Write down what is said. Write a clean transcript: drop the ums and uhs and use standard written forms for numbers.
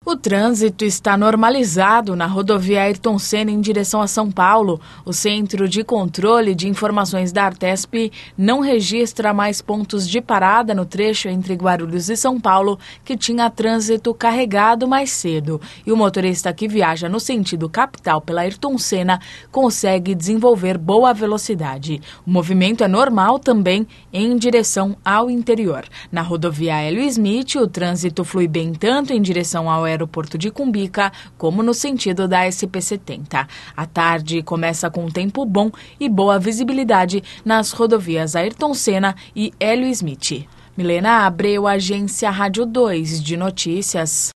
O trânsito está normalizado na rodovia Ayrton Senna em direção a São Paulo. O Centro de Controle de Informações da Artesp não registra mais pontos de parada no trecho entre Guarulhos e São Paulo, que tinha trânsito carregado mais cedo. E o motorista que viaja no sentido capital pela Ayrton Senna consegue desenvolver boa velocidade. O movimento é normal também em direção ao interior. Na rodovia Hélio Smith, o trânsito flui bem tanto em direção ao aeroporto de Cumbica, como no sentido da SP-70. A tarde começa com tempo bom e boa visibilidade nas rodovias Ayrton Senna e Hélio Smith. Milena Abreu, Agência Rádio 2 de Notícias.